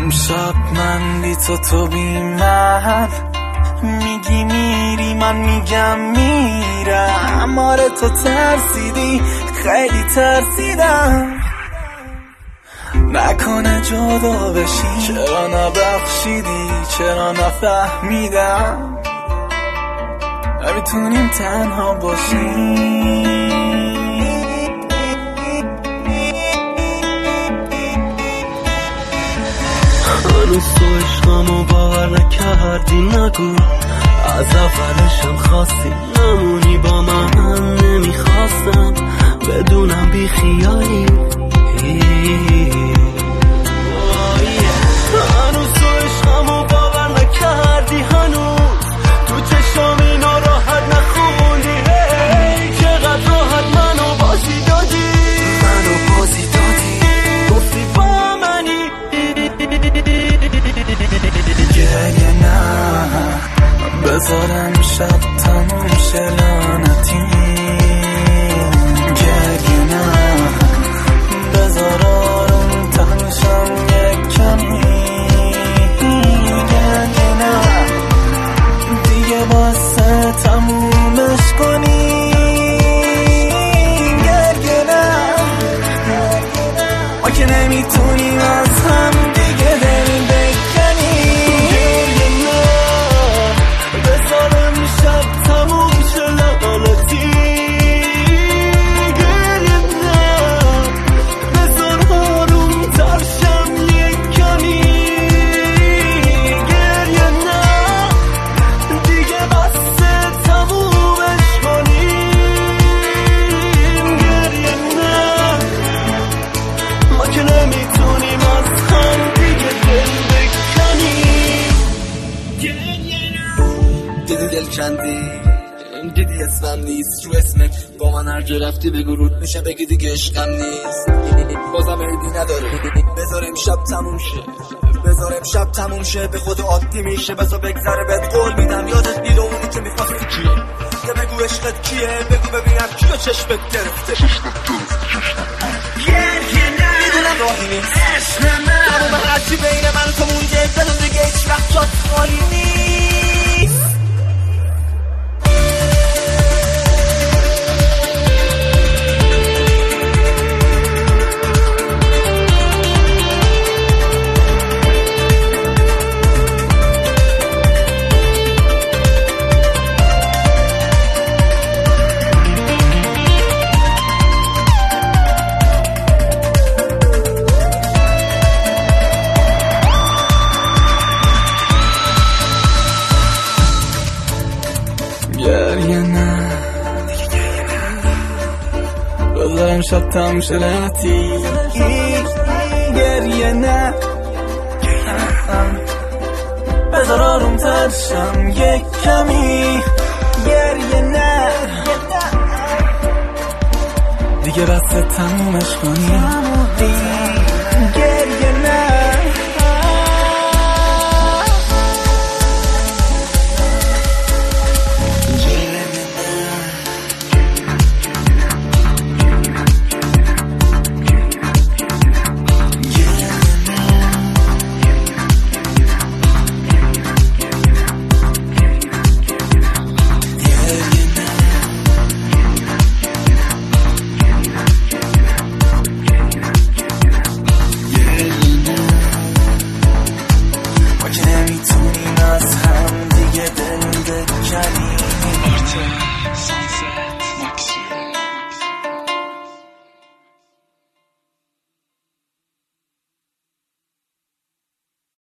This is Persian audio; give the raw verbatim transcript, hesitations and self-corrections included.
امشب من بی تو تو بی من، میگی میری من میگم میرم. آره تو ترسیدی خیلی ترسیدم، نکنه جدا بشی. چرا نبخشیدی چرا نفهمیدم نمیتونیم تنها باشیم. هنوز تو عشقمو باور نکردی، نگو از اولشم خواستی نمونی با من. نمیخواستم بدونم بی خیالی. هنوز تو عشقمو باور نکردی، هنوز تو چشم اینا راحت نخوندی. هی چقدر راحت منو بازی دادی، منو بازی دادی، گفتی با منی. گریه نه بذارم شب تموم شه لعنتی. گریه نه بذار آروم تنشم یک کمی. گریه نه دیگه واسه تمومش کنی. گریه نه ما که نمیتونیم از هم دیگه دل بکنی. گریه نه بذارم شب تموم شه لعنتی. گریه نه بذار آروم ترشم یک کمی. گریه نه دیگه بسته تمومش کنیم. گریه نه ما که نمیتونیم از هم دیگه دل بکنیم. دیدی دل کندی، دیدی اسمم نیست رو اسمت. با من هر جا رفتی بگو رود میشه، بگی دیگه عشقم نیست. بازم عیبی نداره بذارم شب تموم شه، بذارم شب تموم شه. به خود عادی میشه بذار بگذره بهت قول میدم. یادت میره اونی که میخواستی کیه، یه بگو عشقت کیه، بگو ببینم کیو چشمت گرفته. میدونم راهی نیست تموم هرچی بین من و تو مونده، بدون دیگه هیچ وقت جات خالی نیست. گریه نه بذارم شب تموم شه لعنتی. گریه نه بذار آروم ترشم یک کمی. گریه نه دیگه بسته تمومش کنی.